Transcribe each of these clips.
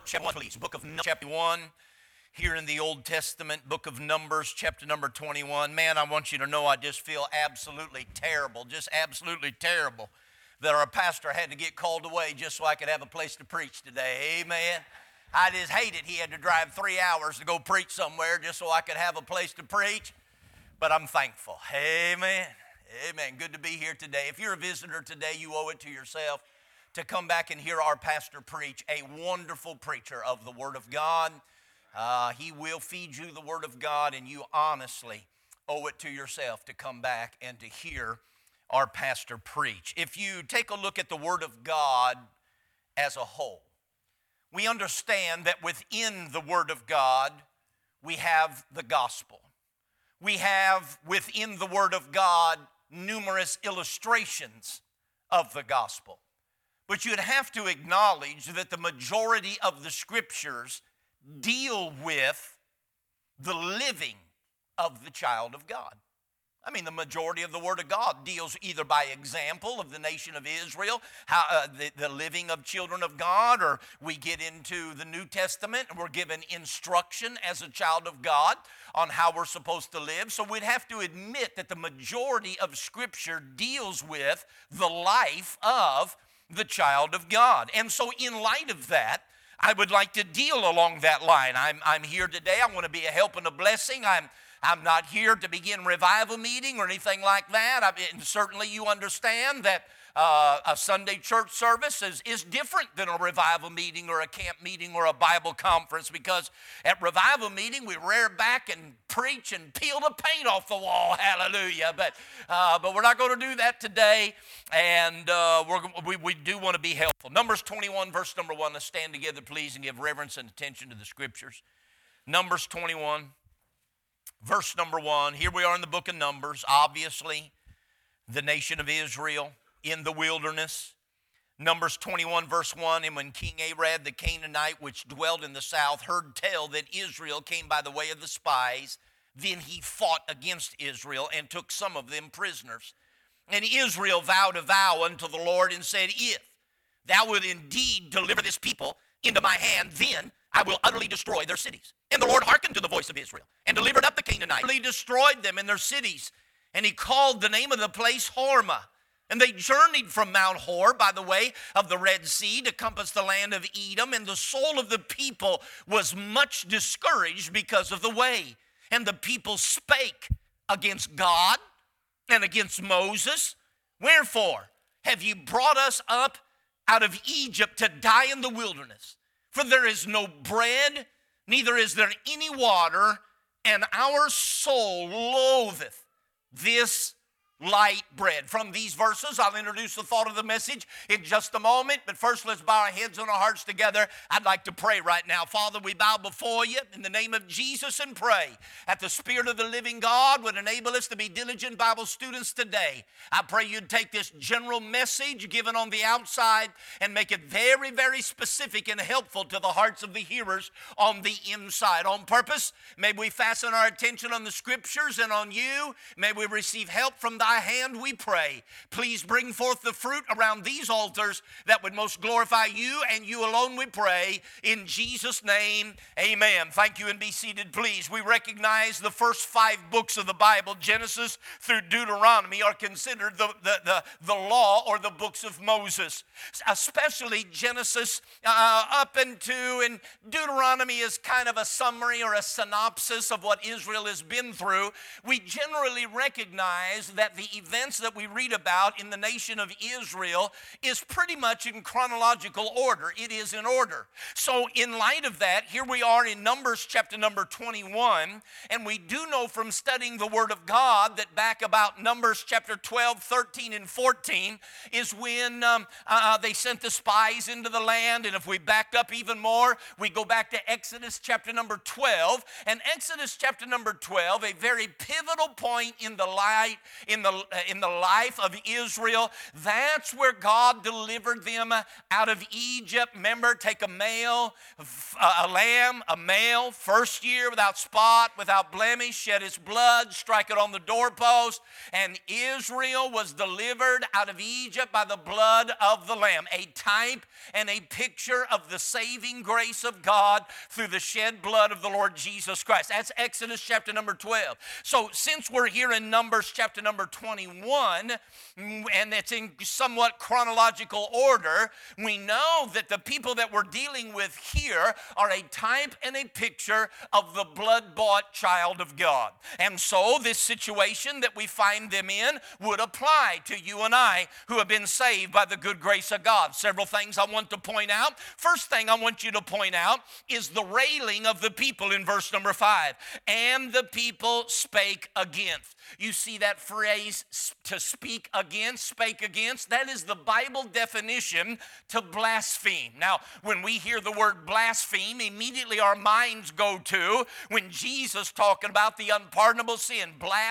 chapter 1, please. Book of Numbers, chapter 1, here in the Old Testament, book of Numbers, chapter number 21. Man, I want you to know I just feel absolutely terrible, that our pastor had to get called away just so I could have a place to preach today. Amen. I just hated he had to drive 3 hours to go preach somewhere just so I could have a place to preach. But I'm thankful. Amen. Amen. Good to be here today. If you're a visitor today, you owe it to yourself to come back and hear our pastor preach, a wonderful preacher of the Word of God. He will feed you the Word of God, and you honestly owe it to yourself to come back and to hear our pastor preach. If you take a look at the Word of God as a whole, we understand that within the Word of God, we have the gospel. We have within the Word of God numerous illustrations of the gospel. But you'd have to acknowledge that the majority of the scriptures deal with the living of the child of God. I mean, the majority of the Word of God deals either by example of the nation of Israel, the living of children of God, or we get into the New Testament and we're given instruction as a child of God on how we're supposed to live. So we'd have to admit that the majority of Scripture deals with the life of the child of God. And so in light of that, I would like to deal along that line. I'm here today. I want to be a help and a blessing. I'm not here to begin revival meeting or anything like that. And certainly you understand that a Sunday church service is different than a revival meeting or a camp meeting or a Bible conference, because at revival meeting we rear back and preach and peel the paint off the wall, hallelujah. But we're not going to do that today, and we do want to be helpful. Numbers 21, verse number 1. Let's stand together, please, and give reverence and attention to the Scriptures. Numbers 21. Verse number 1, here we are in the book of Numbers, obviously the nation of Israel in the wilderness. Numbers 21 verse 1, and when King Arad the Canaanite, which dwelt in the south, heard tell that Israel came by the way of the spies, then he fought against Israel and took some of them prisoners. And Israel vowed a vow unto the Lord and said, if thou wilt indeed deliver this people into my hand, then I will utterly destroy their cities. And the Lord hearkened to the voice of Israel and delivered up the Canaanites. He destroyed them in their cities. And he called the name of the place Hormah. And they journeyed from Mount Hor by the way of the Red Sea to compass the land of Edom. And the soul of the people was much discouraged because of the way. And the people spake against God and against Moses. Wherefore have ye brought us up out of Egypt to die in the wilderness? For there is no bread, neither is there any water, and our soul loatheth this light bread. From these verses, I'll introduce the thought of the message in just a moment. But first, let's bow our heads and our hearts together. I'd like to pray right now. Father, we bow before you in the name of Jesus and pray that the Spirit of the living God would enable us to be diligent Bible students today. I pray you'd take this general message given on the outside and make it very, very specific and helpful to the hearts of the hearers on the inside. On purpose, may we fasten our attention on the Scriptures and on you. May we receive help from thy hand, we pray. Please bring forth the fruit around these altars that would most glorify you and you alone, we pray. In Jesus' name, amen. Thank you, and be seated, please. We recognize the first 5 books of the Bible, Genesis through Deuteronomy, are considered the law or the books of Moses. Especially Genesis up into, and Deuteronomy is kind of a summary or a synopsis of what Israel has been through. We generally recognize that the events that we read about in the nation of Israel is pretty much in chronological order. It is in order. So in light of that, here we are in Numbers chapter number 21, and we do know from studying the Word of God that back about Numbers chapter 12, 13, and 14 is when they sent the spies into the land. And if we back up even more, we go back to Exodus chapter number 12, and Exodus chapter number 12, a very pivotal point in the in the life of Israel. That's where God delivered them out of Egypt. Remember, take a lamb, a male, first year, without spot, without blemish, shed its blood, strike it on the doorpost, and Israel was delivered out of Egypt by the blood of the lamb, a type and a picture of the saving grace of God through the shed blood of the Lord Jesus Christ. That's Exodus chapter number 12. So since we're here in Numbers chapter number 21, and it's in somewhat chronological order, we know that the people that we're dealing with here are a type and a picture of the blood-bought child of God. And so this situation that we find them in would apply to you and I who have been saved by the good grace of God. Several things I want to point out. First thing I want you to point out is the railing of the people in verse number 5. And the people spake against. You see that phrase, to speak against, spake against? That is the Bible definition to blaspheme. Now, when we hear the word blaspheme, immediately our minds go to when Jesus talking about the unpardonable sin,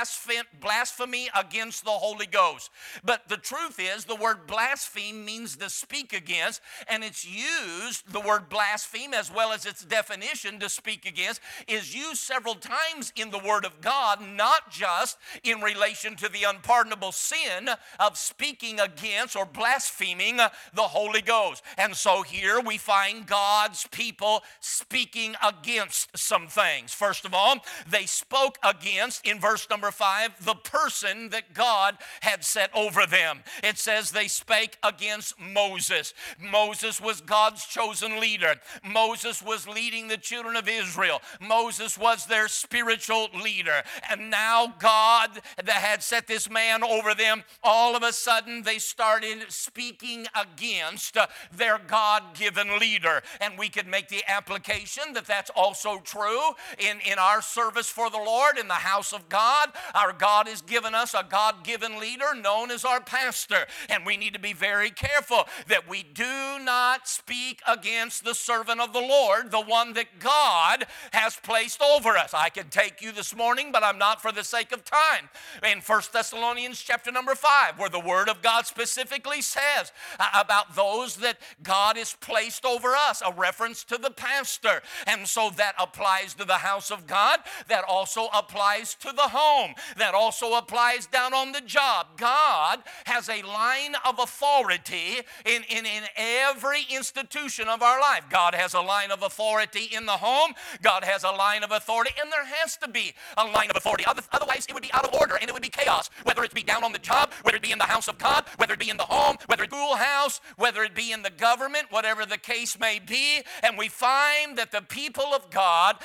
blasphemy against the Holy Ghost. But the truth is, the word blaspheme means to speak against, and it's used, the word blaspheme, as well as its definition, to speak against, is used several times in the Word of God, not just in relation to the unpardonable sin of speaking against or blaspheming the Holy Ghost. And so here we find God's people speaking against some things. First of all, they spoke against, in verse number 5, the person that God had set over them. It says they spake against Moses. Moses was God's chosen leader. Moses was leading the children of Israel. Moses was their spiritual leader. And now God that had set this man over them, all of a sudden they started speaking against their God-given leader. And we could make the application that that's also true in our service for the Lord in the house of God. Our God has given us a God-given leader known as our pastor. And we need to be very careful that we do not speak against the servant of the Lord, the one that God has placed over us. I could take you this morning, but I'm not for the sake of time. In 1 Thessalonians chapter number 5, where the Word of God specifically says about those that God has placed over us, a reference to the pastor. And so that applies to the house of God. That also applies to the home. That also applies down on the job. God has a line of authority in every institution of our life. God has a line of authority in the home. God has a line of authority, and there has to be a line of authority. Otherwise, it would be out of order, and it would be chaos. Whether it be down on the job, whether it be in the house of God, whether it be in the home, whether it be in the schoolhouse, whether it be in the government, whatever the case may be. And we find that the people of God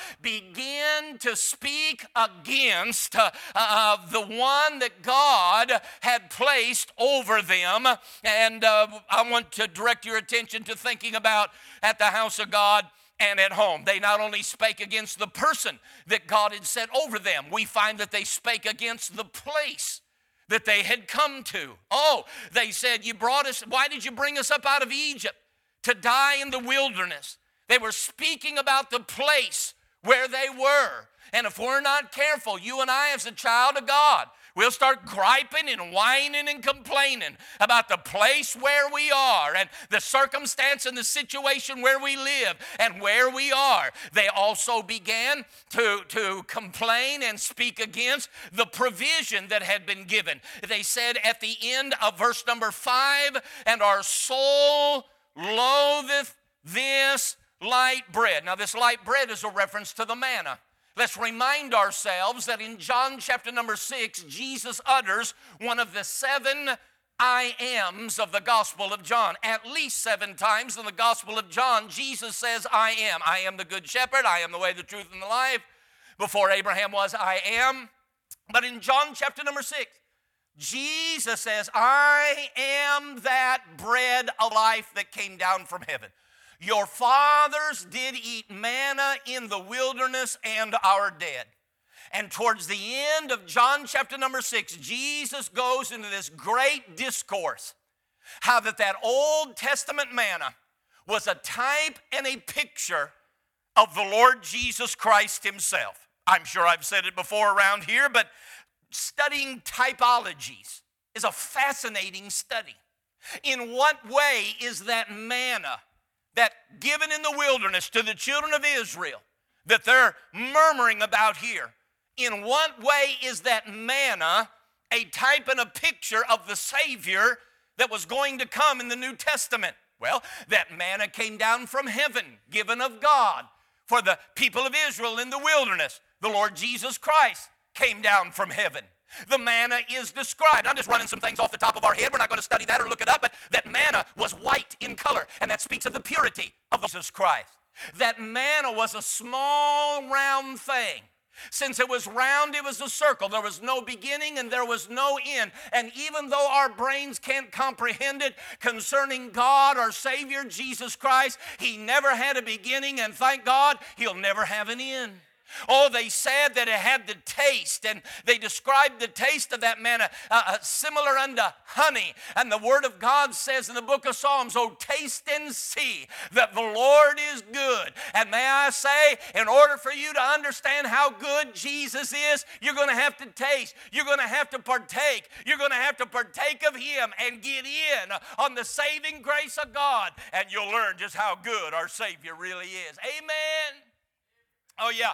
begin to speak against the one that God had placed over them. And I want to direct your attention to thinking about at the house of God and at home. They not only spake against the person that God had set over them, we find that they spake against the place that they had come to. Oh, they said, why did you bring us up out of Egypt to die in the wilderness? They were speaking about the place where they were. And if we're not careful, you and I as a child of God, we'll start griping and whining and complaining about the place where we are and the circumstance and the situation where we live and where we are. They also began to complain and speak against the provision that had been given. They said at the end of verse number 5, and our soul loatheth this light bread. Now this light bread is a reference to the manna. Let's remind ourselves that in John chapter number 6, Jesus utters one of the 7 I ams of the Gospel of John. At least 7 times in the Gospel of John, Jesus says, I am. I am the good shepherd. I am the way, the truth, and the life. Before Abraham was, I am. But in John chapter number 6, Jesus says, I am that bread of life that came down from heaven. Your fathers did eat manna in the wilderness and are dead. And towards the end of John chapter number 6, Jesus goes into this great discourse, how that Old Testament manna was a type and a picture of the Lord Jesus Christ himself. I'm sure I've said it before around here, but studying typologies is a fascinating study. In what way is that manna that given in the wilderness to the children of Israel that they're murmuring about here, in what way is that manna a type and a picture of the Savior that was going to come in the New Testament? Well, that manna came down from heaven, given of God for the people of Israel in the wilderness. The Lord Jesus Christ came down from heaven. The manna is described. I'm just running some things off the top of our head. We're not going to study that or look it up, but that manna was white in color, and that speaks of the purity of Jesus Christ. That manna was a small round thing. Since it was round, it was a circle. There was no beginning and there was no end. And even though our brains can't comprehend it concerning God, our Savior, Jesus Christ, He never had a beginning, and thank God, He'll never have an end. Oh, they said that it had the taste, and they described the taste of that manna similar unto honey. And the Word of God says in the book of Psalms, oh, taste and see that the Lord is good. And may I say, in order for you to understand how good Jesus is, you're going to have to taste. You're going to have to partake. You're going to have to partake of Him and get in on the saving grace of God, and you'll learn just how good our Savior really is. Amen. Oh, yeah.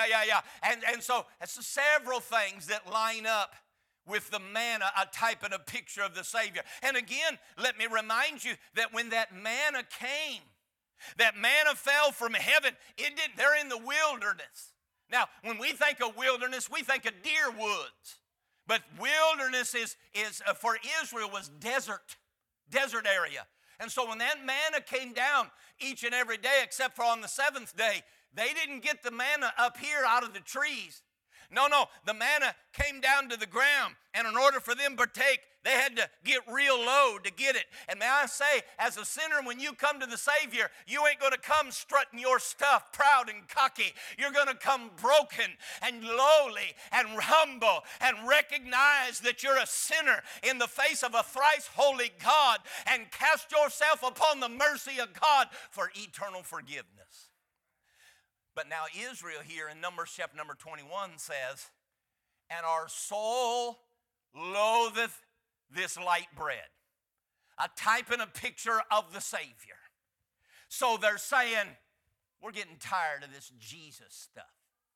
And so it's several things that line up with the manna, a type and a picture of the Savior. And again, let me remind you that when that manna came, that manna fell from heaven, they're in the wilderness. Now, when we think of wilderness, we think of deer woods. But wilderness is for Israel was desert area. And so when that manna came down each and every day, except for on the seventh day, they didn't get the manna up here out of the trees. No, the manna came down to the ground, and in order for them to partake, they had to get real low to get it. And may I say, as a sinner, when you come to the Savior, you ain't going to come strutting your stuff proud and cocky. You're going to come broken and lowly and humble and recognize that you're a sinner in the face of a thrice holy God and cast yourself upon the mercy of God for eternal forgiveness. But now Israel here in Numbers chapter number 21 says, and our soul loatheth this light bread. A type and a picture of the Savior. So they're saying, we're getting tired of this Jesus stuff.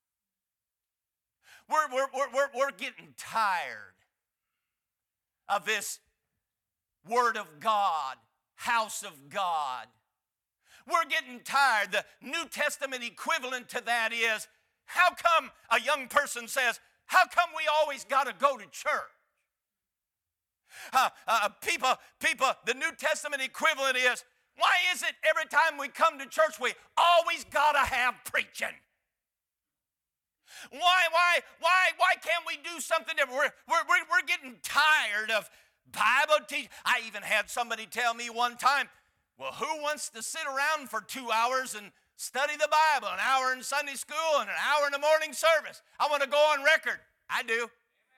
We're getting tired of this Word of God, house of God. We're getting tired. The New Testament equivalent to that is, how come a young person says, how come we always got to go to church? People, the New Testament equivalent is, why is it every time we come to church we always got to have preaching? Why can't we do something different? We're getting tired of Bible teaching. I even had somebody tell me one time, well, who wants to sit around for 2 hours and study the Bible, an hour in Sunday school and an hour in the morning service? I want to go on record. I do.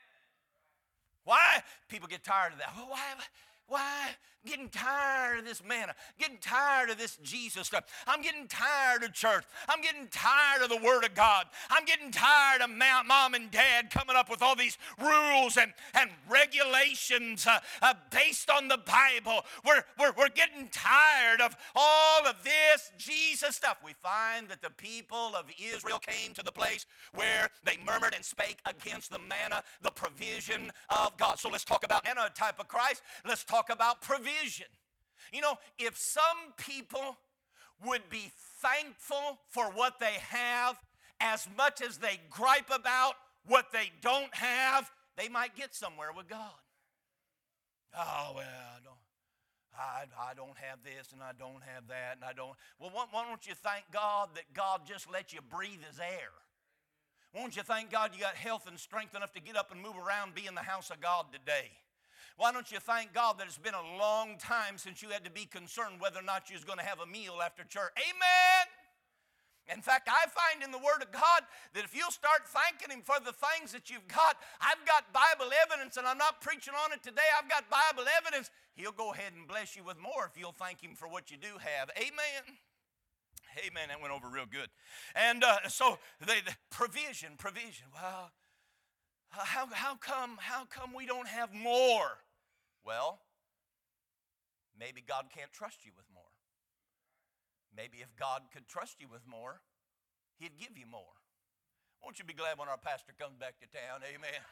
Why? People get tired of that. Well, why? I'm getting tired of this manna. Getting tired of this Jesus stuff. I'm getting tired of church. I'm getting tired of the Word of God. I'm getting tired of mom and dad coming up with all these rules and regulations based on the Bible. We're getting tired of all of this Jesus stuff. We find that the people of Israel came to the place where they murmured and spake against the manna, the provision of God. So let's talk about manna, a type of Christ. Let's talk about provision. You know, if some people would be thankful for what they have as much as they gripe about what they don't have, they might get somewhere with God. Oh, well, I don't have this and I don't have that and I don't. Well, why don't you thank God that God just let you breathe His air? Why don't you thank God you got health and strength enough to get up and move around, be in the house of God today? Why don't you thank God that it's been a long time since you had to be concerned whether or not you was going to have a meal after church? Amen. In fact, I find in the Word of God that if you'll start thanking Him for the things that you've got, I've got Bible evidence, and I'm not preaching on it today. I've got Bible evidence. He'll go ahead and bless you with more if you'll thank Him for what you do have. Amen. Amen. That went over real good. And so the provision. Well, How come we don't have more? Well, maybe God can't trust you with more. Maybe if God could trust you with more, He'd give you more. Won't you be glad when our pastor comes back to town? Amen.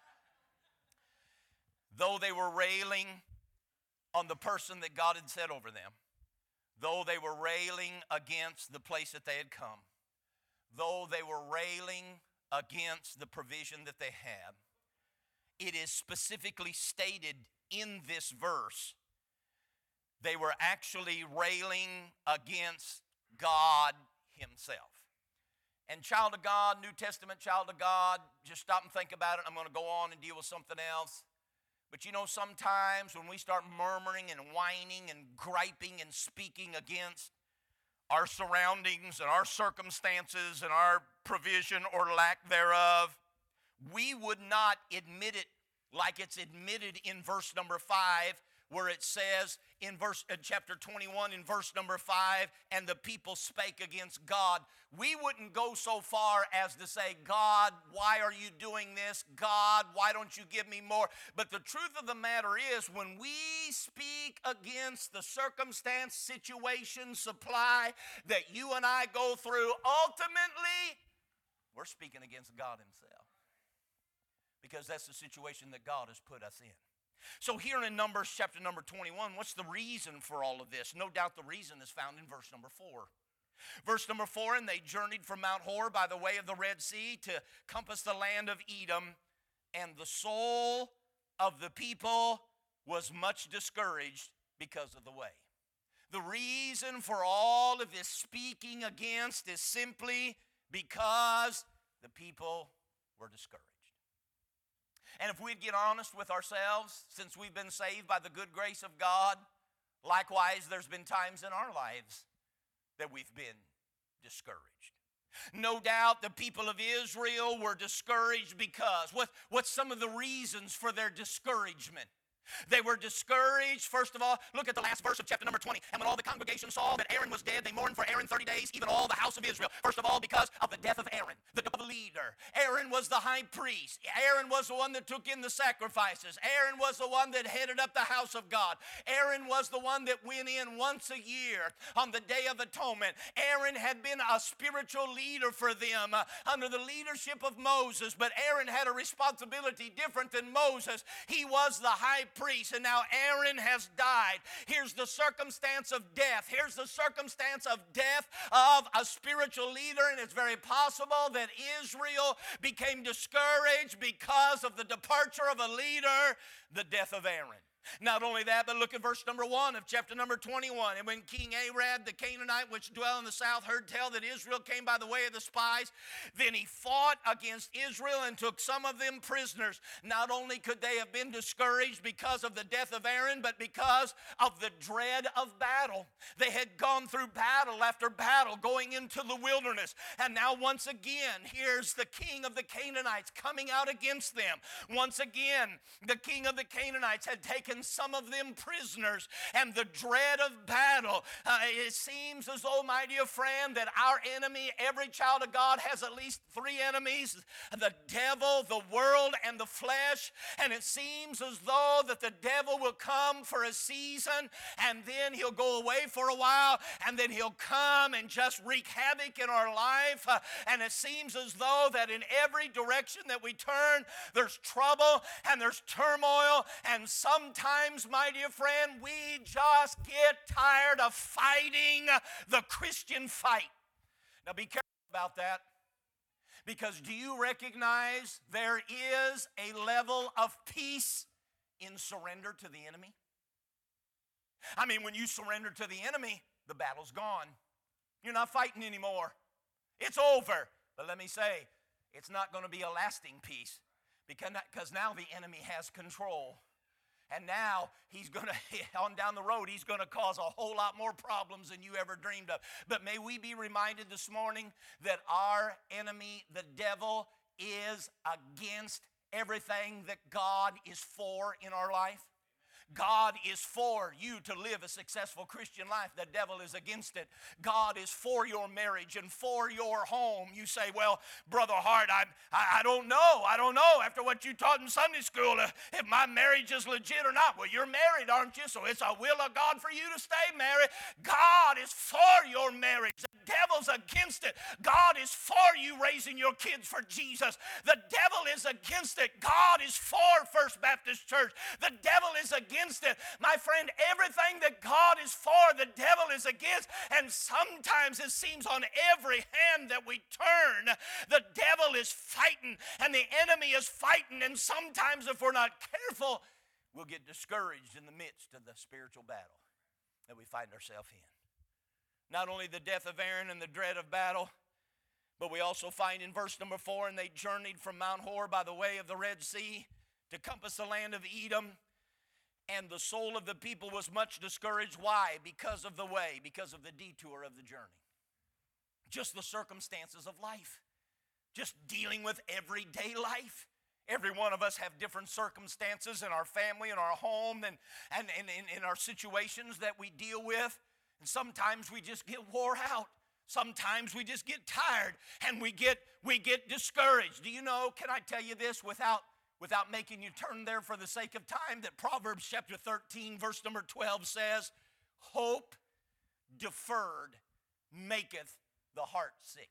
Though they were railing on the person that God had set over them, though they were railing against the place that they had come, though they were railing against the provision that they had, it is specifically stated in this verse, they were actually railing against God Himself. And child of God, New Testament child of God, just stop and think about it. I'm going to go on and deal with something else. But you know, sometimes when we start murmuring and whining and griping and speaking against our surroundings and our circumstances and our provision or lack thereof, we would not admit it like it's admitted in verse number 5, where it says in chapter 21 in verse number 5, and the people spake against God. We wouldn't go so far as to say, God, why are you doing this? God, why don't you give me more? But the truth of the matter is, when we speak against the circumstance, situation, supply that you and I go through, ultimately, we're speaking against God Himself. Because that's the situation that God has put us in. So here in Numbers chapter number 21, what's the reason for all of this? No doubt the reason is found in verse number 4. Verse number 4, and they journeyed from Mount Hor by the way of the Red Sea to compass the land of Edom, and the soul of the people was much discouraged because of the way. The reason for all of this speaking against is simply because the people were discouraged. And if we'd get honest with ourselves, since we've been saved by the good grace of God, likewise, there's been times in our lives that we've been discouraged. No doubt the people of Israel were discouraged because, what's some of the reasons for their discouragement? They were discouraged. First of all, look at the last verse of chapter number 20. And when all the congregation saw that Aaron was dead, they mourned for Aaron 30 days, even all the house of Israel. First of all, because of the death of Aaron, the leader. Aaron was the high priest. Aaron was the one that took in the sacrifices. Aaron was the one that headed up the house of God. Aaron was the one that went in once a year on the Day of Atonement. Aaron had been a spiritual leader for them under the leadership of Moses, but Aaron had a responsibility different than Moses. He was the high priest, and now Aaron has died. Here's the circumstance of death. Here's the circumstance of death of a spiritual leader, and it's very possible that Israel became discouraged because of the departure of a leader, the death of Aaron. Not only that, but look at verse number 1 of chapter number 21. And when King Arad, the Canaanite, which dwell in the south, heard tell that Israel came by the way of the spies, then he fought against Israel and took some of them prisoners. Not only could they have been discouraged because of the death of Aaron, but because of the dread of battle. They had gone through battle after battle, going into the wilderness. And now once again, here's the king of the Canaanites coming out against them. Once again, the king of the Canaanites had taken some of them prisoners, and the dread of battle. It seems as though, my dear friend, that our enemy, every child of God, has at least 3 enemies: the devil, the world, and the flesh. And it seems as though that the devil will come for a season, and then he'll go away for a while, and then he'll come and just wreak havoc in our life. And it seems as though that in every direction that we turn, there's trouble and there's turmoil, and sometimes, my dear friend, we just get tired of fighting the Christian fight. Now be careful about that, because do you recognize there is a level of peace in surrender to the enemy? I mean, when you surrender to the enemy, the battle's gone. You're not fighting anymore. It's over. But let me say, it's not going to be a lasting peace, because now the enemy has control. And now he's going to, on down the road, he's going to cause a whole lot more problems than you ever dreamed of. But may we be reminded this morning that our enemy, the devil, is against everything that God is for in our life. God is for you to live a successful Christian life. The devil is against it. God is for your marriage and for your home. You say, well, Brother Hart, I don't know. I don't know after what you taught in Sunday school if my marriage is legit or not. Well, you're married, aren't you? So it's a will of God for you to stay married. God is for your marriage. The devil's against it. God is for you raising your kids for Jesus. The devil is against it. God is for First Baptist Church. The devil is against it. My friend, everything that God is for, the devil is against. And sometimes it seems on every hand that we turn, the devil is fighting and the enemy is fighting. And sometimes if we're not careful, we'll get discouraged in the midst of the spiritual battle that we find ourselves in. Not only the death of Aaron and the dread of battle, but we also find in verse number 4, and they journeyed from Mount Hor by the way of the Red Sea to compass the land of Edom. And the soul of the people was much discouraged. Why? Because of the way, because of the detour of the journey. Just the circumstances of life. Just dealing with everyday life. Every one of us have different circumstances in our family, in our home, and in our situations that we deal with. And sometimes we just get wore out. Sometimes we just get tired and we get discouraged. Do you know, can I tell you this without making you turn there for the sake of time, that Proverbs chapter 13 verse number 12 says, hope deferred maketh the heart sick.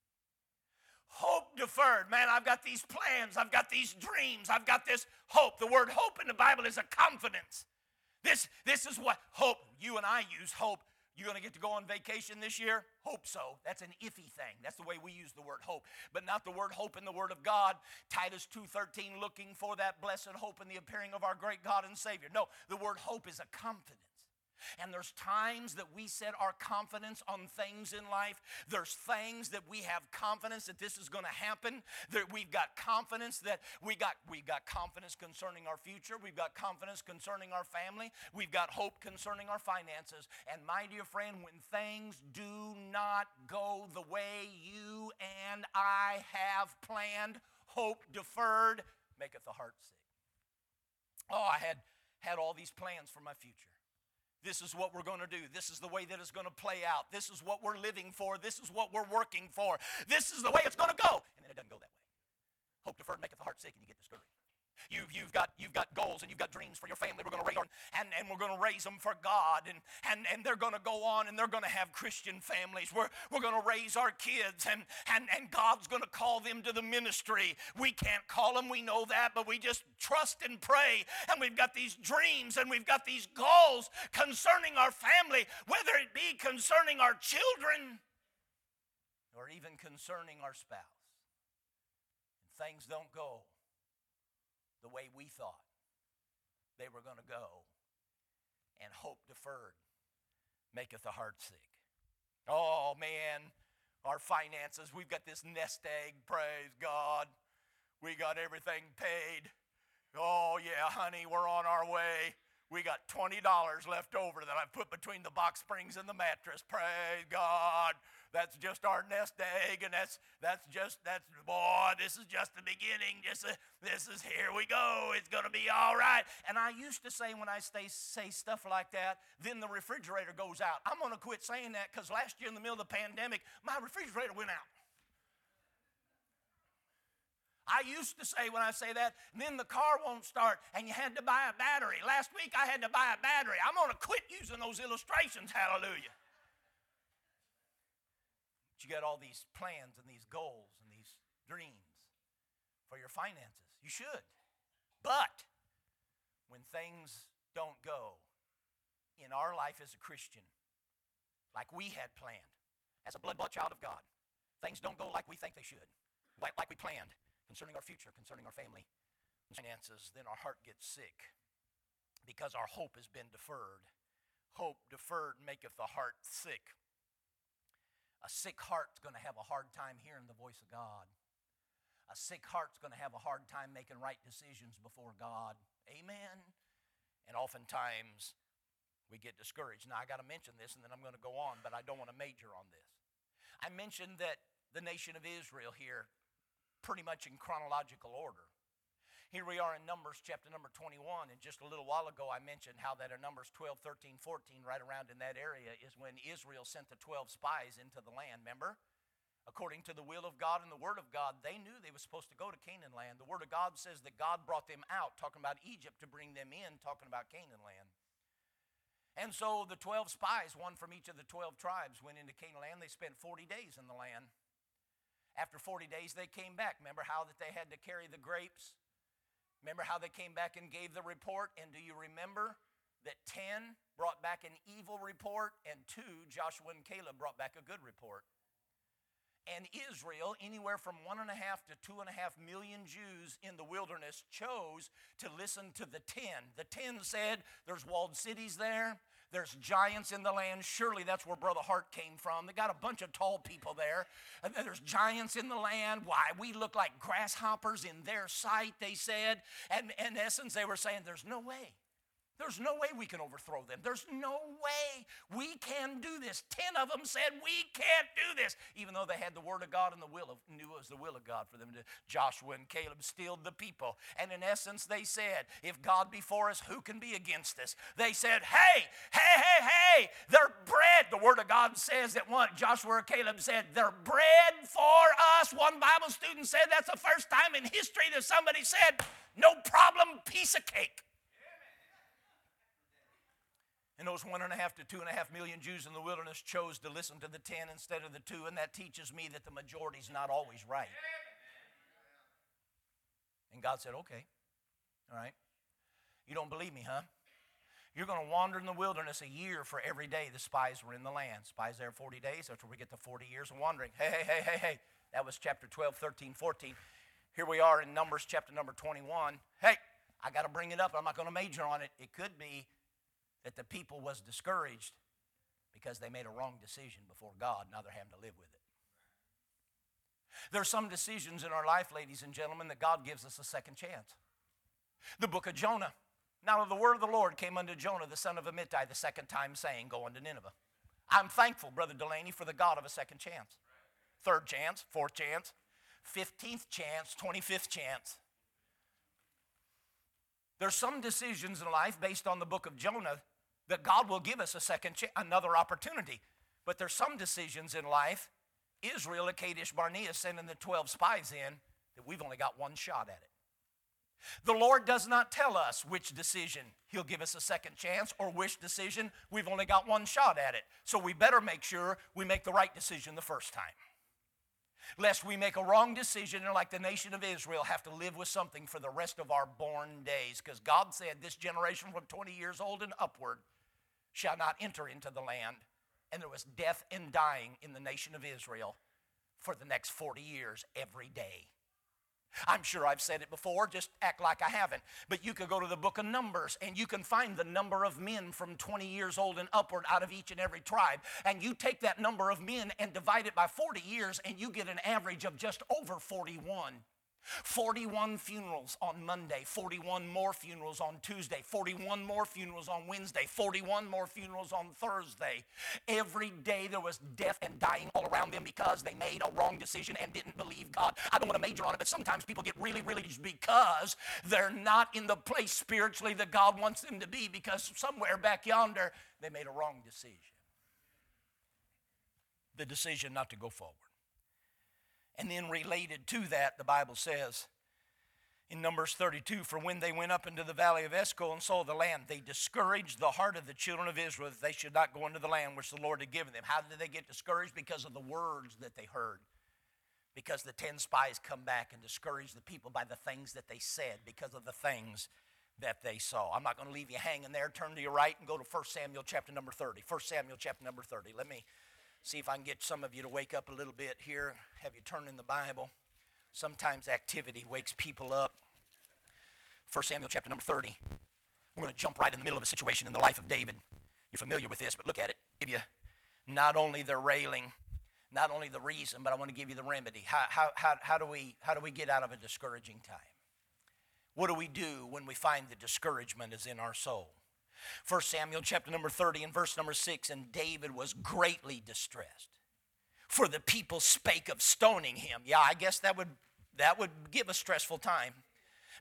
Hope deferred. Man, I've got these plans. I've got these dreams. I've got this hope. The word hope in the Bible is a confidence. This is what hope, you and I use hope. You going to get to go on vacation this year? Hope so. That's an iffy thing. That's the way we use the word hope. But not the word hope in the Word of God. Titus 2:13, looking for that blessed hope in the appearing of our great God and Savior. No, the word hope is a confidence. And there's times that we set our confidence on things in life. There's things that we have confidence that this is going to happen. That we've got confidence that we've got confidence concerning our future. We've got confidence concerning our family. We've got hope concerning our finances. And my dear friend, when things do not go the way you and I have planned, hope deferred maketh the heart sick. Oh, I had all these plans for my future. This is what we're going to do. This is the way that it's going to play out. This is what we're living for. This is what we're working for. This is the way it's going to go. And then it doesn't go that way. Hope deferred maketh the heart sick, and you get discouraged. You've got goals and you've got dreams for your family. We're going to raise them, and we're going to raise them for God, and they're going to go on and they're going to have Christian families. We're going to raise our kids, and God's going to call them to the ministry. We can't call them, we know that, but we just trust and pray, and we've got these dreams and we've got these goals concerning our family, whether it be concerning our children or even concerning our spouse. And things don't go the way we thought they were going to go, and hope deferred maketh the heart sick. Oh man, our finances, we've got this nest egg, praise God. We got everything paid. Oh yeah, honey, we're on our way. We got $20 left over that I've put between the box springs and the mattress. Praise God. That's just our nest egg, and that's boy, this is just the beginning. This is here we go. It's going to be all right. And I used to say when I say stuff like that, then the refrigerator goes out. I'm going to quit saying that because last year in the middle of the pandemic, my refrigerator went out. I used to say when I say that, then the car won't start and you had to buy a battery. Last week I had to buy a battery. I'm going to quit using those illustrations, hallelujah. But you got all these plans and these goals and these dreams for your finances. You should. But when things don't go in our life as a Christian, like we had planned, as a blood-bought child of God, things don't go like we think they should, like we planned. Concerning our future, concerning our family, finances, then our heart gets sick because our hope has been deferred. Hope deferred maketh the heart sick. A sick heart's going to have a hard time hearing the voice of God. A sick heart's going to have a hard time making right decisions before God. Amen? And oftentimes we get discouraged. Now I got to mention this and then I'm going to go on, but I don't want to major on this. I mentioned that the nation of Israel here, pretty much in chronological order, Here we are in Numbers chapter number 21, and just a little while ago I mentioned how that in Numbers 12, 13, 14, right around in that area is when Israel sent the 12 spies into the land, remember? According to the will of God and the Word of God, they knew they were supposed to go to Canaan land. The Word of God says that God brought them out, talking about Egypt, to bring them in, talking about Canaan land. And so the 12 spies, one from each of the 12 tribes, went into Canaan land. They spent 40 days in the land. After 40 days, they came back. Remember how that they had to carry the grapes? Remember how they came back and gave the report? And do you remember that 10 brought back an evil report and 2, Joshua and Caleb, brought back a good report? And Israel, anywhere from 1.5 to 2.5 million Jews in the wilderness, chose to listen to the 10. The 10 said, there's walled cities there. There's giants in the land. Surely that's where Brother Hart came from. They got a bunch of tall people there. And there's giants in the land. Why, we look like grasshoppers in their sight, they said. And in essence, they were saying, there's no way. There's no way we can overthrow them. There's no way we can do this. 10 of them said, we can't do this. Even though they had the Word of God and knew it was the will of God for them to. Joshua and Caleb stilled the people. And in essence, they said, if God be for us, who can be against us? They said, hey, they're bred. The Word of God says that Joshua or Caleb said, they're bred for us. One Bible student said that's the first time in history that somebody said, no problem, piece of cake. And those 1.5 to 2.5 million Jews in the wilderness chose to listen to the 10 instead of the 2, and that teaches me that the majority's not always right. And God said, okay, all right. You don't believe me, huh? You're going to wander in the wilderness a year for every day the spies were in the land. Spies there 40 days, that's where we get the 40 years of wandering. Hey. That was chapter 12, 13, 14. Here we are in Numbers chapter number 21. Hey, I got to bring it up. I'm not going to major on it. It could be that the people was discouraged because they made a wrong decision before God, now they're having to live with it. There's some decisions in our life, ladies and gentlemen, that God gives us a second chance. The book of Jonah. Now the word of the Lord came unto Jonah, the son of Amittai, the second time, saying, go unto Nineveh. I'm thankful, Brother Delaney, for the God of a second chance. Third chance, fourth chance, 15th chance, 25th chance. There's some decisions in life based on the book of Jonah that God will give us a second chance, another opportunity. But there's some decisions in life, Israel at Kadesh Barnea sending the 12 spies in, that we've only got one shot at it. The Lord does not tell us which decision He'll give us a second chance or which decision we've only got one shot at it. So we better make sure we make the right decision the first time. Lest we make a wrong decision and like the nation of Israel have to live with something for the rest of our born days. Because God said this generation from 20 years old and upward shall not enter into the land. And there was death and dying in the nation of Israel for the next 40 years every day. I'm sure I've said it before, just act like I haven't. But you could go to the book of Numbers and you can find the number of men from 20 years old and upward out of each and every tribe. And you take that number of men and divide it by 40 years and you get an average of just over 41. 41 funerals on Monday, 41 more funerals on Tuesday, 41 more funerals on Wednesday, 41 more funerals on Thursday. Every day there was death and dying all around them because they made a wrong decision and didn't believe God. I don't want to major on it, but sometimes people get really because they're not in the place spiritually that God wants them to be, because somewhere back yonder they made a wrong decision. The decision not to go forward. And then related to that, the Bible says in Numbers 32, for when they went up into the valley of Eshcol and saw the land, they discouraged the heart of the children of Israel that they should not go into the land which the Lord had given them. How did they get discouraged? Because of the words that they heard. Because the 10 spies come back and discourage the people by the things that they said, because of the things that they saw. I'm not going to leave you hanging there. Turn to your right and go to 1 Samuel chapter number 30. 1 Samuel chapter number 30. Let me see if I can get some of you to wake up a little bit here. Have you turn in the Bible? Sometimes activity wakes people up. 1 Samuel chapter number 30. We're going to jump right in the middle of a situation in the life of David. You're familiar with this, but look at it. Give you not only the railing, not only the reason, but I want to give you the remedy. How do we get out of a discouraging time? What do we do when we find the discouragement is in our soul? 1 Samuel chapter number 30 and verse number 6, and David was greatly distressed, for the people spake of stoning him. Yeah, I guess that would give a stressful time,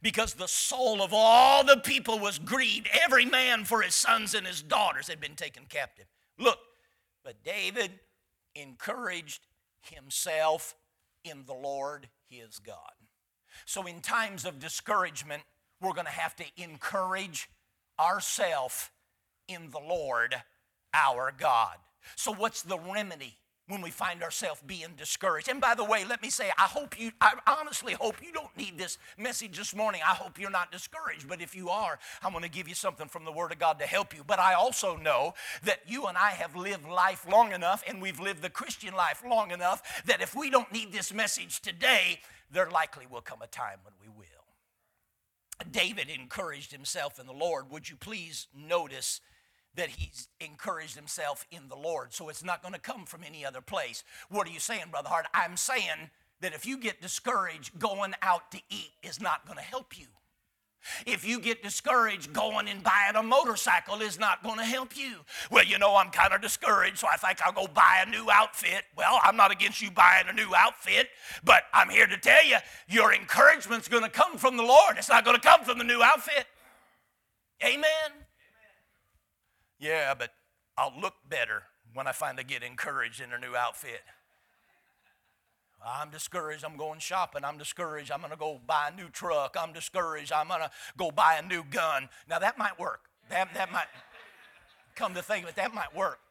because the soul of all the people was grieved, every man for his sons and his daughters had been taken captive. Look, but David encouraged himself in the Lord his God. So in times of discouragement, we're going to have to encourage ourselves in the Lord our God. So what's the remedy when we find ourselves being discouraged? And by the way, let me say, I honestly hope you don't need this message this morning. I hope you're not discouraged. But if you are, I'm going to give you something from the Word of God to help you. But I also know that you and I have lived life long enough, and we've lived the Christian life long enough, that if we don't need this message today, there likely will come a time when we will. David encouraged himself in the Lord. Would you please notice that he's encouraged himself in the Lord? So it's not going to come from any other place. What are you saying, Brother Hart? I'm saying that if you get discouraged, going out to eat is not going to help you. If you get discouraged, going and buying a motorcycle is not going to help you. Well, you know, I'm kind of discouraged, so I think I'll go buy a new outfit. Well, I'm not against you buying a new outfit, but I'm here to tell you, your encouragement's going to come from the Lord. It's not going to come from the new outfit. Amen? Yeah, but I'll look better when I finally get encouraged in a new outfit. I'm discouraged, I'm going shopping. I'm discouraged, I'm going to go buy a new truck. I'm discouraged, I'm going to go buy a new gun. Now, that might work. That might, come to think of it, that might work.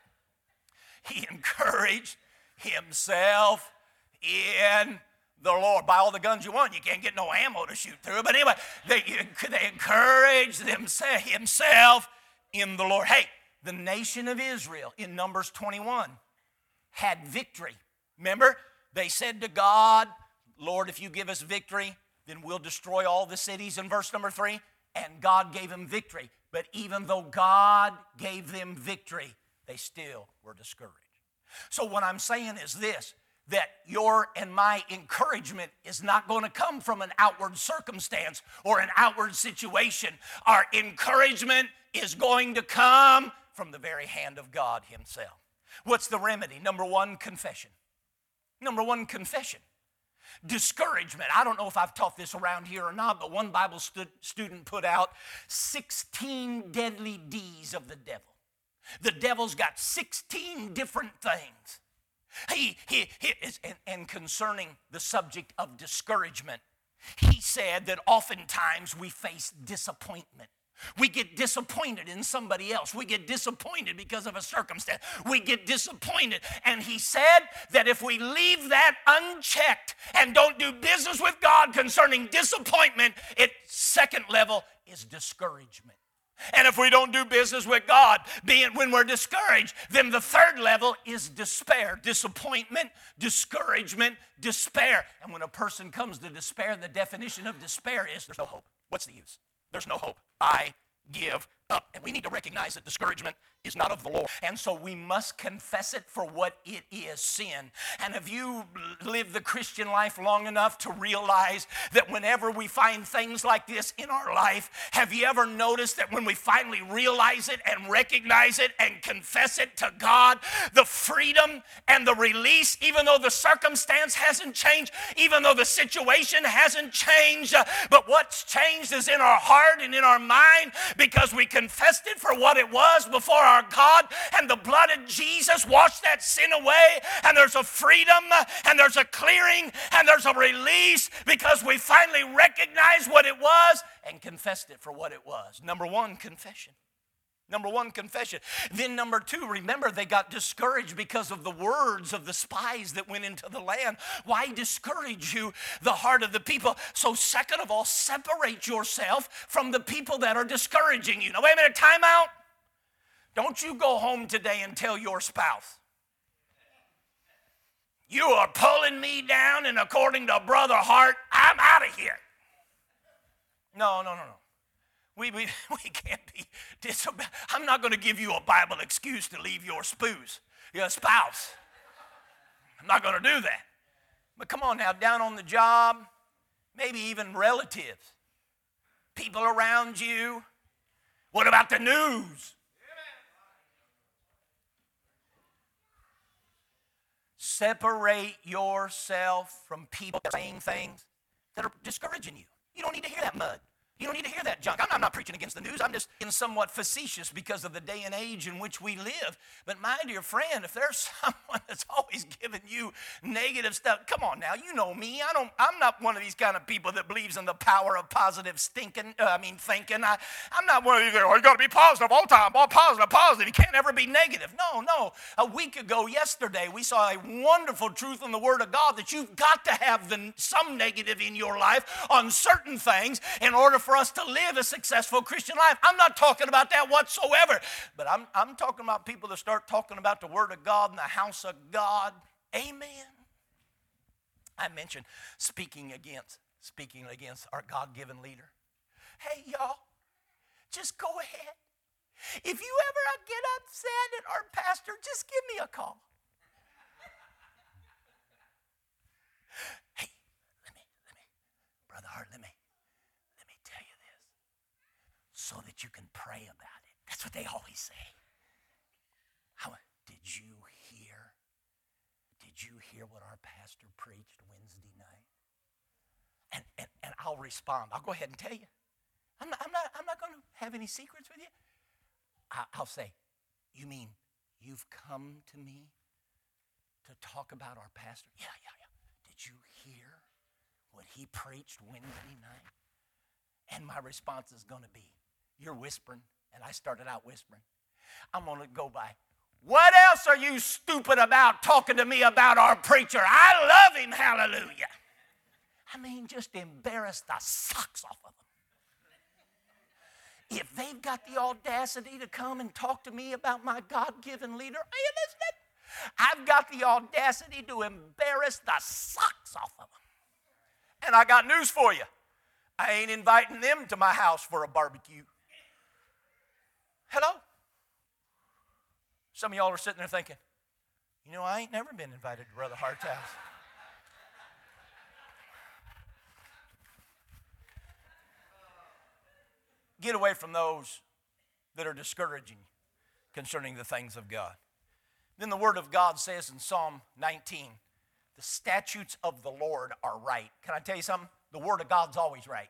He encouraged himself in the Lord. Buy all the guns you want. You can't get no ammo to shoot through. But anyway, they encouraged himself in the Lord. Hey, the nation of Israel in Numbers 21 had victory. Remember? They said to God, Lord, if you give us victory, then we'll destroy all the cities in verse number 3. And God gave them victory. But even though God gave them victory, they still were discouraged. So what I'm saying is this, that your and my encouragement is not going to come from an outward circumstance or an outward situation. Our encouragement is going to come from the very hand of God himself. What's the remedy? Number one, confession. Number one, confession. Discouragement. I don't know if I've taught this around here or not, but one Bible student put out 16 deadly D's of the devil. The devil's got 16 different things. He is, and concerning the subject of discouragement, he said that oftentimes we face disappointment. We get disappointed in somebody else. We get disappointed because of a circumstance. We get disappointed. And he said that if we leave that unchecked and don't do business with God concerning disappointment, second level is discouragement. And if we don't do business with God, when we're discouraged, then the third level is despair. Disappointment, discouragement, despair. And when a person comes to despair, the definition of despair is there's no hope. What's the use? There's no hope. I give up. And we need to recognize that discouragement is not of the Lord. And so we must confess it for what it is, sin. And have you lived the Christian life long enough to realize that whenever we find things like this in our life, have you ever noticed that when we finally realize it and recognize it and confess it to God, the freedom and the release, even though the circumstance hasn't changed, even though the situation hasn't changed, but what's changed is in our heart and in our mind because we confessed it for what it was before our God, and the blood of Jesus washed that sin away, and there's a freedom, and there's a clearing, and there's a release because we finally recognized what it was and confessed it for what it was. Number one, confession. Number one, confession. Then number two, remember they got discouraged because of the words of the spies that went into the land. Why discourage you, the heart of the people? So second of all, separate yourself from the people that are discouraging you. Now wait a minute, time out. Don't you go home today and tell your spouse, you are pulling me down, and according to Brother Hart, I'm out of here. No. We can't be disobedient. I'm not going to give you a Bible excuse to leave your spouse. I'm not going to do that. But come on now, down on the job, maybe even relatives, people around you. What about the news? Separate yourself from people saying things that are discouraging you. You don't need to hear that mud. You don't need to hear that junk. I'm not preaching against the news. I'm just being somewhat facetious because of the day and age in which we live. But my dear friend, if there's someone that's always giving you negative stuff, come on now, you know me. I'm not one of these kind of people that believes in the power of positive thinking. I'm not one of these, you got to be positive all the time, all positive, positive. You can't ever be negative. No. A week ago, yesterday, we saw a wonderful truth in the Word of God that you've got to have some negative in your life on certain things in order for us to live a successful Christian life. I'm not talking about that whatsoever, but I'm talking about people that start talking about the Word of God in the house of God. Amen. I mentioned speaking against our God-given leader. Hey, y'all, just go ahead. If you ever get upset at our pastor, just give me a call. Hey, let me, Brother Hart, let me tell you this so that you can pray about it. That's what they always say. Did you hear what our pastor preached Wednesday night? And I'll respond. I'll go ahead and tell you. I'm not going to have any secrets with you. I'll say, you mean you've come to me to talk about our pastor? Yeah. Did you hear what he preached Wednesday night? And my response is going to be, you're whispering, and I started out whispering. I'm going to go by, what else are you stupid about talking to me about our preacher? I love him, hallelujah. I mean, just embarrass the socks off of them. If they've got the audacity to come and talk to me about my God-given leader, are you listening? I've got the audacity to embarrass the socks off of them. And I got news for you. I ain't inviting them to my house for a barbecue. Hello? Some of y'all are sitting there thinking, I ain't never been invited to Brother Hart's house. Get away from those that are discouraging concerning the things of God. Then the Word of God says in Psalm 19, the statutes of the Lord are right. Can I tell you something? The Word of God's always right.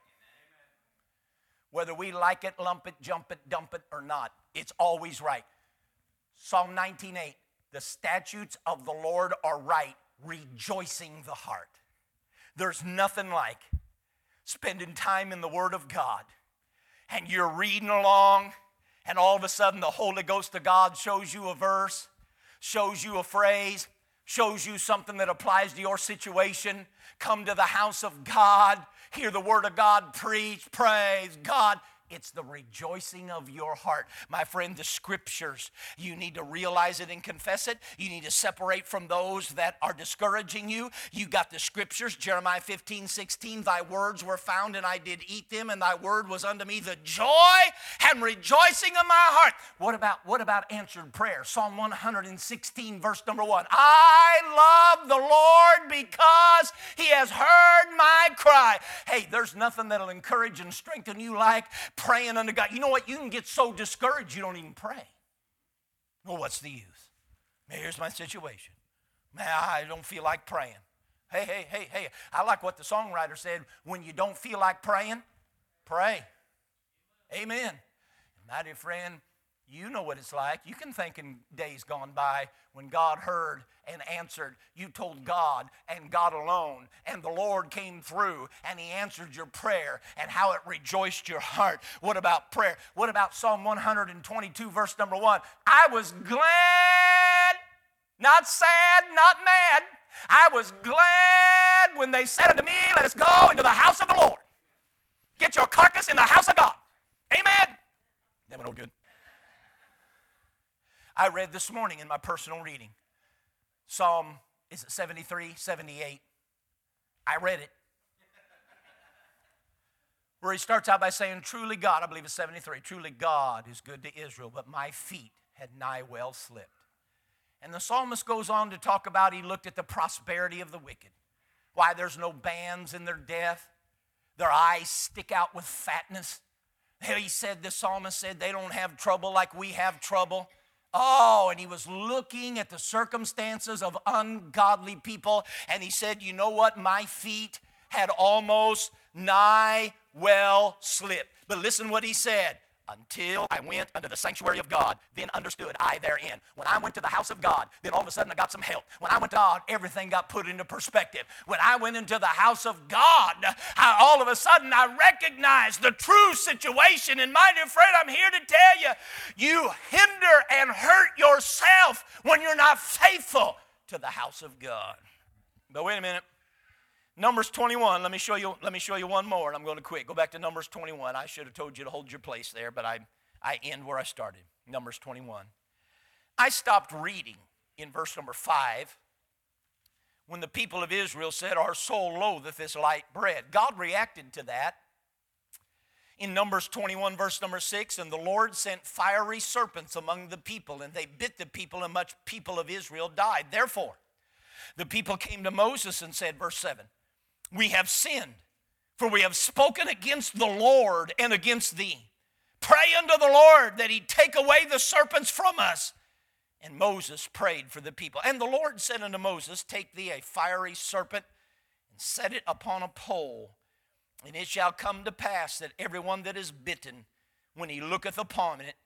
Whether we like it, lump it, jump it, dump it, or not, it's always right. Psalm 19:8, the statutes of the Lord are right, rejoicing the heart. There's nothing like spending time in the Word of God, and you're reading along, and all of a sudden the Holy Ghost of God shows you a verse, shows you a phrase, shows you something that applies to your situation. Come to the house of God, hear the Word of God preached, praise God. It's the rejoicing of your heart. My friend, the Scriptures, you need to realize it and confess it. You need to separate from those that are discouraging you. You got the Scriptures, Jeremiah 15:16, thy words were found and I did eat them, and thy word was unto me the joy and rejoicing of my heart. What about answered prayer? Psalm 116, verse number 1. I love the Lord because he has heard my cry. Hey, there's nothing that'll encourage and strengthen you like praying unto God. You know what? You can get so discouraged you don't even pray. Well, what's the use? Here's my situation. Man, I don't feel like praying. Hey. I like what the songwriter said. When you don't feel like praying, pray. Amen. My dear friend, you know what it's like. You can think in days gone by when God heard and answered. You told God and God alone, and the Lord came through and he answered your prayer and how it rejoiced your heart. What about prayer? What about Psalm 122, verse number 1? I was glad, not sad, not mad. I was glad when they said unto me, let us go into the house of the Lord. Get your carcass in the house of God. Amen. That went all good. I read this morning in my personal reading, Psalm, is it 73, 78? I read it. Where he starts out by saying, truly God, I believe it's 73, truly God is good to Israel, but my feet had nigh well slipped. And the psalmist goes on to talk about he looked at the prosperity of the wicked. Why, there's no bands in their death. Their eyes stick out with fatness. He said, the psalmist said, they don't have trouble like we have trouble. Oh, and he was looking at the circumstances of ungodly people, and he said, you know what? My feet had almost nigh well slipped. But listen what he said. Until I went unto the sanctuary of God, then understood I therein. When I went to the house of God, then all of a sudden I got some help. When I went to God, everything got put into perspective. When I went into the house of God, all of a sudden I recognized the true situation. And my dear friend, I'm here to tell you, you hinder and hurt yourself when you're not faithful to the house of God. But wait a minute. Numbers 21, let me show you one more, and I'm going to quit. Go back to Numbers 21. I should have told you to hold your place there, but I end where I started. Numbers 21. I stopped reading in verse number 5 when the people of Israel said, our soul loatheth this light bread. God reacted to that in Numbers 21, verse number 6, and the Lord sent fiery serpents among the people, and they bit the people, and much people of Israel died. Therefore, the people came to Moses and said, verse 7, we have sinned, for we have spoken against the Lord and against thee. Pray unto the Lord that he take away the serpents from us. And Moses prayed for the people. And the Lord said unto Moses, take thee a fiery serpent and set it upon a pole. And it shall come to pass that everyone that is bitten, when he looketh upon it,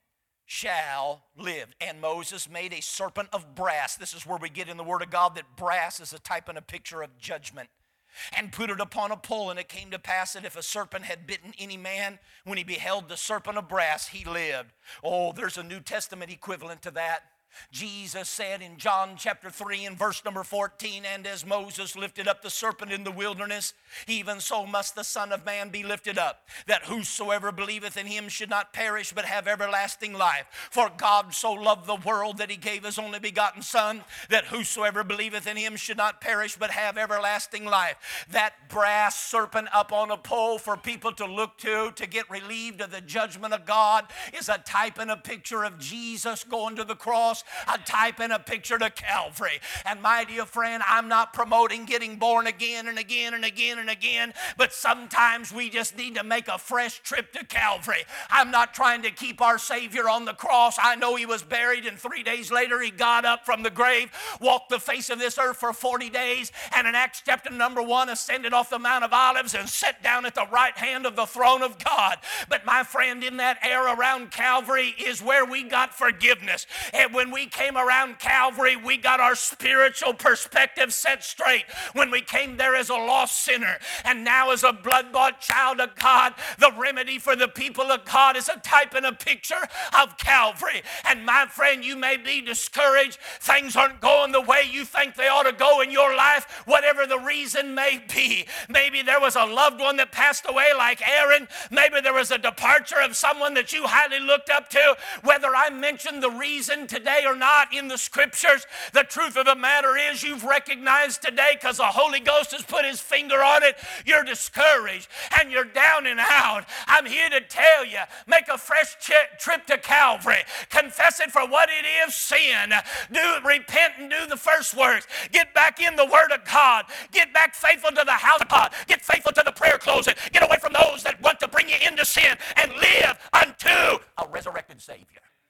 shall live. And Moses made a serpent of brass. This is where we get in the Word of God that brass is a type and a picture of judgment. And put it upon a pole, and it came to pass that if a serpent had bitten any man, when he beheld the serpent of brass, he lived. Oh, there's a New Testament equivalent to that. Jesus said in John chapter 3 and verse number 14, and as Moses lifted up the serpent in the wilderness, even so must the Son of Man be lifted up, that whosoever believeth in him should not perish but have everlasting life. For God so loved the world that he gave his only begotten Son, that whosoever believeth in him should not perish but have everlasting life. That brass serpent up on a pole for people to look to get relieved of the judgment of God is a type and a picture of Jesus going to the cross, a type and a picture to Calvary. And my dear friend, I'm not promoting getting born again and again and again and again, but sometimes we just need to make a fresh trip to Calvary. I'm not trying to keep our Savior on the cross. I know he was buried, and 3 days later he got up from the grave, walked the face of this earth for 40 days, and in Acts chapter number 1 ascended off the Mount of Olives and sat down at the right hand of the throne of God. But my friend, in that era around Calvary is where we got forgiveness. And when we came around Calvary, we got our spiritual perspective set straight. When we came there as a lost sinner, and now as a blood-bought child of God, the remedy for the people of God is a type and a picture of Calvary. And my friend, you may be discouraged. Things aren't going the way you think they ought to go in your life, whatever the reason may be. Maybe there was a loved one that passed away like Aaron. Maybe there was a departure of someone that you highly looked up to. Whether I mention the reason today or not in the scriptures, the truth of the matter is you've recognized today, because the Holy Ghost has put his finger on it, you're discouraged and you're down and out. I'm here to tell you, make a fresh trip to Calvary. Confess it for what it is, sin. Repent and do the first works. Get back in the Word of God. Get back faithful to the house of God. Get faithful to the prayer closet. Get away from those that want to bring you into sin and live unto a resurrected Savior.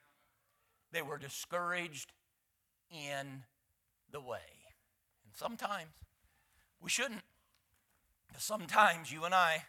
They were discouraged in the way. And sometimes we shouldn't. Because sometimes you and I,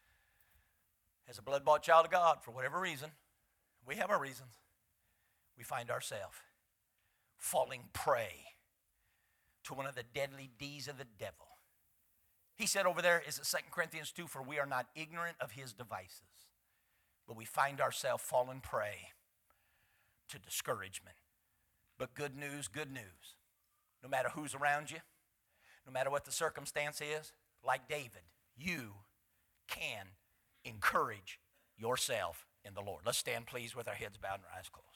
as a blood-bought child of God, for whatever reason, we have our reasons, we find ourselves falling prey to one of the deadly deeds of the devil. He said over there, is it 2 Corinthians 2, for we are not ignorant of his devices, but we find ourselves falling prey to discouragement. But good news, no matter who's around you, no matter what the circumstance is, like David, you can encourage yourself in the Lord. Let's stand, please, with our heads bowed and our eyes closed.